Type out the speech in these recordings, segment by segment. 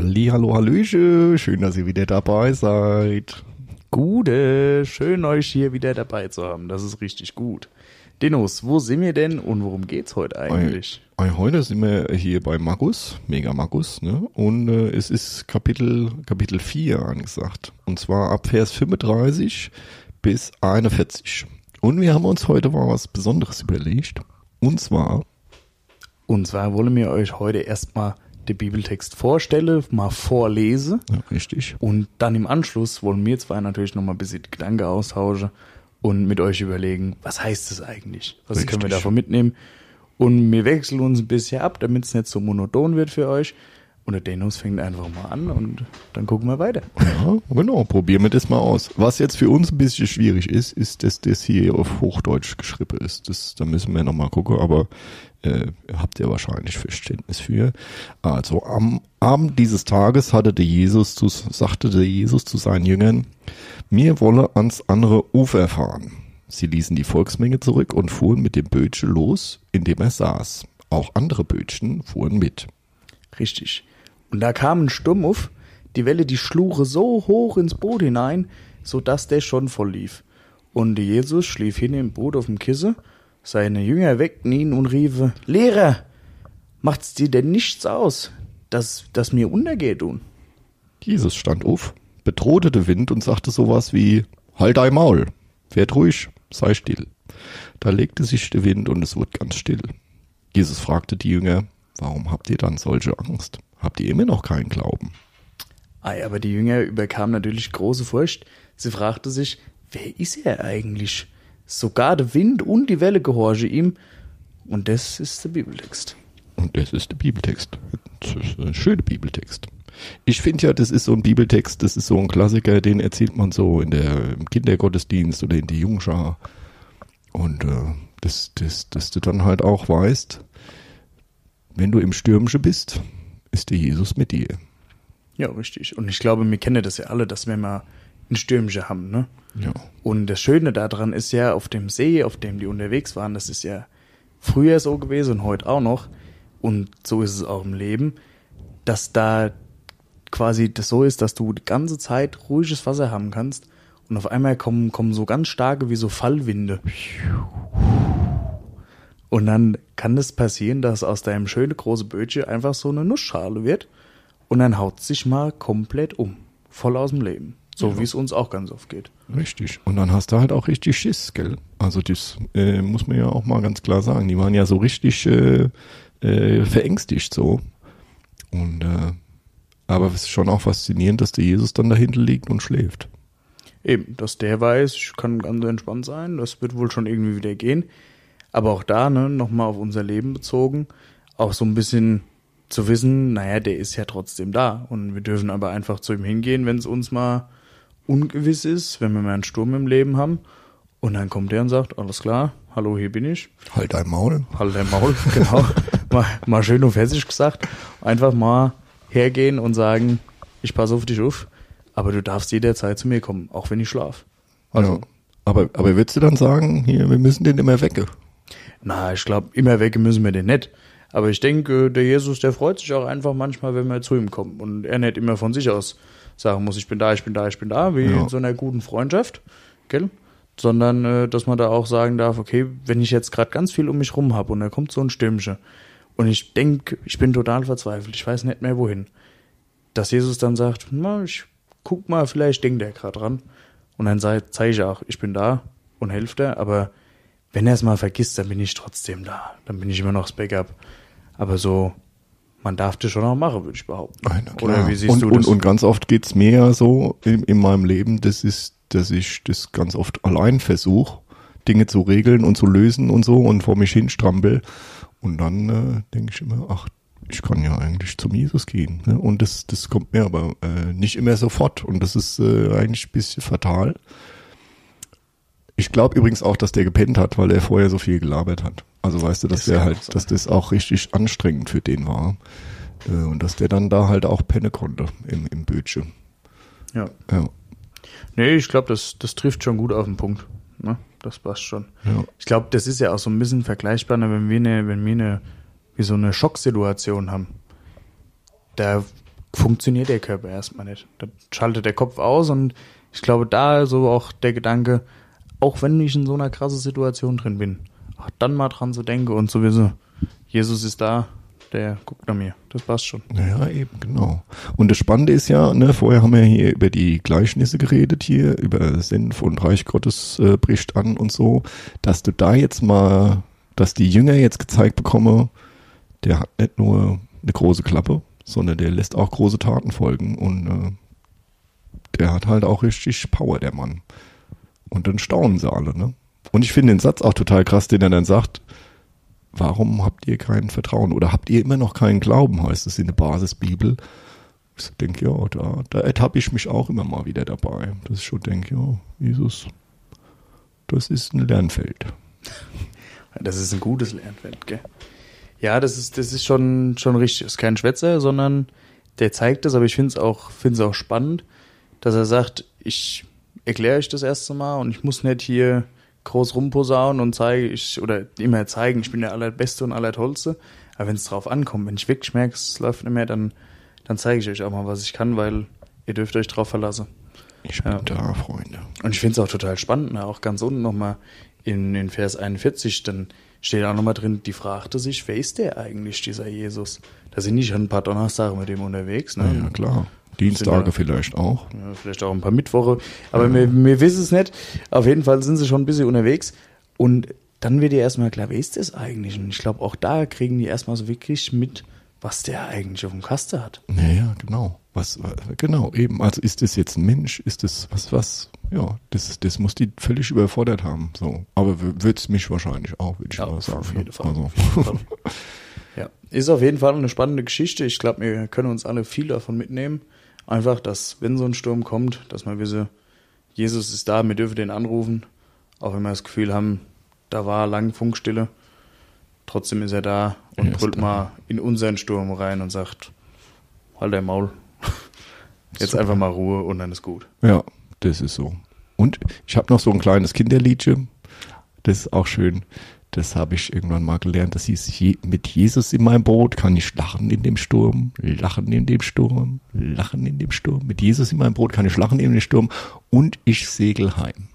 Hallo, hallöche, schön, dass ihr wieder dabei seid. Gute, schön euch hier wieder dabei zu haben, das ist richtig gut. Dinos, wo sind wir denn und worum geht's heute eigentlich? Heute sind wir hier bei Magus, Mega Magus, ne? Und es ist Kapitel 4 angesagt. Und zwar ab Vers 35 bis 41. Und wir haben uns heute mal was Besonderes überlegt. Und zwar wollen wir euch heute erstmal den Bibeltext vorstellen, mal vorlesen. Ja, richtig. Und dann im Anschluss wollen wir zwei natürlich nochmal ein bisschen die Gedanken austauschen und mit euch überlegen, was heißt das eigentlich? Was Richtig. können wir davon mitnehmen? Und wir wechseln uns ein bisschen ab, damit es nicht so monoton wird für euch. Und der Denus fängt einfach mal an und dann gucken wir weiter. Ja, genau, probieren wir das mal aus. Was jetzt für uns ein bisschen schwierig ist, dass das hier auf Hochdeutsch geschrieben ist. Da müssen wir nochmal gucken, aber habt ihr wahrscheinlich Verständnis für. Also am Abend dieses Tages sagte der Jesus zu seinen Jüngern, mir wolle ans andere Ufer fahren. Sie ließen die Volksmenge zurück und fuhren mit dem Bötchen los, in dem er saß. Auch andere Bötchen fuhren mit. Richtig. Und da kam ein Sturm auf, die Welle, die schluche so hoch ins Boot hinein, sodass der schon voll lief. Und Jesus schlief hin im Boot auf dem Kissen, seine Jünger weckten ihn und riefen, Lehrer, macht's dir denn nichts aus, dass mir untergeht, du? Jesus stand auf, bedrohte den Wind und sagte sowas wie, halt dein Maul, werd ruhig, sei still. Da legte sich der Wind und es wurde ganz still. Jesus fragte die Jünger, warum habt ihr dann solche Angst? Habt ihr immer noch keinen Glauben? Aber die Jünger überkamen natürlich große Furcht. Sie fragte sich, wer ist er eigentlich? Sogar der Wind und die Welle gehorchen ihm. Und das ist der Bibeltext. Und das ist der Bibeltext. Das ist ein schöner Bibeltext. Ich finde ja, das ist so ein Bibeltext, das ist so ein Klassiker, den erzählt man so im Kindergottesdienst oder in die Jungschar. Und dass du dann halt auch weißt, wenn du im Stürmischen bist, ist der Jesus mit dir. Ja, richtig. Und ich glaube, wir kennen das ja alle, dass wir mal ein Stürmchen haben, ne? Ja. Und das Schöne daran ist ja, auf dem See, auf dem die unterwegs waren, das ist ja früher so gewesen und heute auch noch. Und so ist es auch im Leben, dass da quasi das so ist, dass du die ganze Zeit ruhiges Wasser haben kannst und auf einmal kommen so ganz starke wie so Fallwinde. Und dann kann es passieren, dass aus deinem schönen großen Bötchen einfach so eine Nussschale wird und dann haut es sich mal komplett um. Voll aus dem Leben. So ja. Wie es uns auch ganz oft geht. Richtig. Und dann hast du halt auch richtig Schiss, gell? Also das muss man ja auch mal ganz klar sagen. Die waren ja so richtig verängstigt so. Und aber es ist schon auch faszinierend, dass der Jesus dann dahinter liegt und schläft. Eben, dass der weiß, ich kann ganz entspannt sein, das wird wohl schon irgendwie wieder gehen. Aber auch da, ne, nochmal auf unser Leben bezogen, auch so ein bisschen zu wissen, naja, der ist ja trotzdem da. Und wir dürfen aber einfach zu ihm hingehen, wenn es uns mal ungewiss ist, wenn wir mal einen Sturm im Leben haben. Und dann kommt er und sagt, alles klar, hallo, hier bin ich. Halt dein Maul. Halt dein Maul, genau. mal schön auf Hessisch gesagt. Einfach mal hergehen und sagen, ich passe auf dich auf, aber du darfst jederzeit zu mir kommen, auch wenn ich schlafe. Also, ja, aber würdest du dann sagen, hier, wir müssen den immer wecken? Na, ich glaube, immer wecken müssen wir den nicht. Aber ich denke, der Jesus, der freut sich auch einfach manchmal, wenn wir zu ihm kommen. Und er nicht immer von sich aus sagen muss, ich bin da, wie in so einer guten Freundschaft, gell? Sondern, dass man da auch sagen darf, okay, wenn ich jetzt gerade ganz viel um mich rum habe und da kommt so ein Stürmchen und ich denke, ich bin total verzweifelt, ich weiß nicht mehr wohin, dass Jesus dann sagt, na, ich guck mal, vielleicht denkt er gerade dran. Und dann zeige ich auch, ich bin da und helfe dir, aber wenn er es mal vergisst, dann bin ich trotzdem da. Dann bin ich immer noch das Backup. Aber so, man darf das schon auch machen, würde ich behaupten. Nein, oder wie siehst du das? Und ganz oft geht's mir ja so in meinem Leben, dass ich das ganz oft allein versuche, Dinge zu regeln und zu lösen und so und vor mich hinstrampel. Und dann denke ich immer, ach, ich kann ja eigentlich zum Jesus gehen. Ne? Und das kommt mir aber nicht immer sofort. Und das ist eigentlich ein bisschen fatal. Ich glaube übrigens auch, dass der gepennt hat, weil er vorher so viel gelabert hat. Also weißt du, dass dass das auch richtig anstrengend für den war. Und dass der dann da halt auch pennen konnte im Bötchen. Ja. Nee, ich glaube, das trifft schon gut auf den Punkt. Ne? Das passt schon. Ja. Ich glaube, das ist ja auch so ein bisschen vergleichbar, wenn wir so eine Schocksituation haben. Da funktioniert der Körper erstmal nicht. Da schaltet der Kopf aus und ich glaube, da so auch der Gedanke, auch wenn ich in so einer krassen Situation drin bin, auch dann mal dran zu denken und zu wissen, Jesus ist da, der guckt nach mir. Das passt schon. Ja, eben, genau. Und das Spannende ist ja, ne, vorher haben wir hier über die Gleichnisse geredet, hier über Senf und Reich Gottes bricht an und so, dass du da jetzt mal, dass die Jünger jetzt gezeigt bekommen, der hat nicht nur eine große Klappe, sondern der lässt auch große Taten folgen und der hat halt auch richtig Power, der Mann. Und dann staunen sie alle, ne? Und ich finde den Satz auch total krass, den er dann sagt, warum habt ihr kein Vertrauen oder habt ihr immer noch keinen Glauben, heißt es in der Basisbibel. Ich denke, ja, da ertappe ich mich auch immer mal wieder dabei. Dass ich schon denke, ja, Jesus, das ist ein Lernfeld. Das ist ein gutes Lernfeld, gell? Ja, das ist schon richtig. Das ist kein Schwätzer, sondern der zeigt das, aber ich finde es auch spannend, dass er sagt, ich erkläre euch das erste Mal und ich muss nicht hier groß rumposaunen und immer zeigen, ich bin der Allerbeste und Allertollste. Aber wenn es drauf ankommt, wenn ich wirklich merke, es läuft nicht mehr, dann zeige ich euch auch mal, was ich kann, weil ihr dürft euch drauf verlassen. Ich bin da, Freunde. Und ich finde es auch total spannend, ne? Auch ganz unten nochmal in Vers 41, dann steht auch nochmal drin, die fragte sich, wer ist der eigentlich, dieser Jesus? Da sind nicht schon ein paar Donnerstage mit dem unterwegs. Ne? Ja, klar. Dienstage vielleicht auch. Ja, vielleicht auch ein paar Mittwoche. Aber wir wissen es nicht. Auf jeden Fall sind sie schon ein bisschen unterwegs. Und dann wird dir erstmal klar, wer ist das eigentlich? Und ich glaube, auch da kriegen die erstmal so wirklich mit, was der eigentlich auf dem Kasten hat. Ja, genau. Genau, eben. Also ist das jetzt ein Mensch? Ist das was? Ja, das muss die völlig überfordert haben. So. Aber wird es mich wahrscheinlich auch, würde ich mal sagen. Auf jeden Fall. Also. Auf jeden Fall. Ja, ist auf jeden Fall eine spannende Geschichte. Ich glaube, wir können uns alle viel davon mitnehmen. Einfach, dass, wenn so ein Sturm kommt, dass man wisse, Jesus ist da, wir dürfen den anrufen. Auch wenn wir das Gefühl haben, da war lang Funkstille. Trotzdem ist er da und brüllt mal in unseren Sturm rein und sagt, halt dein Maul. Jetzt super. Einfach mal Ruhe und dann ist gut. Ja, das ist so. Und ich habe noch so ein kleines Kinderliedchen. Das ist auch schön. Das habe ich irgendwann mal gelernt. Das hieß, mit Jesus in meinem Boot kann ich lachen in dem Sturm, lachen in dem Sturm, lachen in dem Sturm. Mit Jesus in meinem Boot kann ich lachen in dem Sturm und ich segel heim.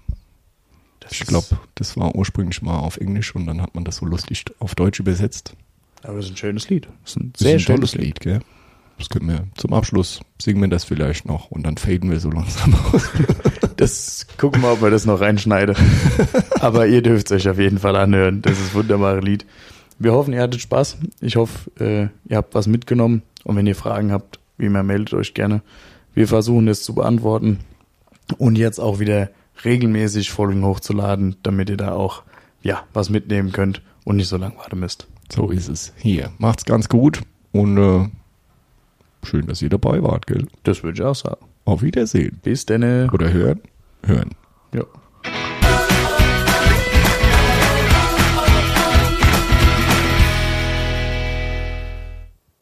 Ich glaube, das war ursprünglich mal auf Englisch und dann hat man das so lustig auf Deutsch übersetzt. Aber das ist ein schönes Lied. Das ist ein sehr tolles Lied, gell? Das können wir zum Abschluss, singen wir das vielleicht noch und dann faden wir so langsam aus. Das gucken wir, ob wir das noch reinschneiden. Aber ihr dürft es euch auf jeden Fall anhören. Das ist ein wunderbares Lied. Wir hoffen, ihr hattet Spaß. Ich hoffe, ihr habt was mitgenommen. Und wenn ihr Fragen habt, wie immer, meldet euch gerne. Wir versuchen es zu beantworten. Und jetzt auch wieder regelmäßig Folgen hochzuladen, damit ihr da auch was mitnehmen könnt und nicht so lange warten müsst. So ist es. Hier, macht's ganz gut und schön, dass ihr dabei wart, gell? Das würde ich auch sagen. Auf Wiedersehen. Bis denn. Oder hören. Ja.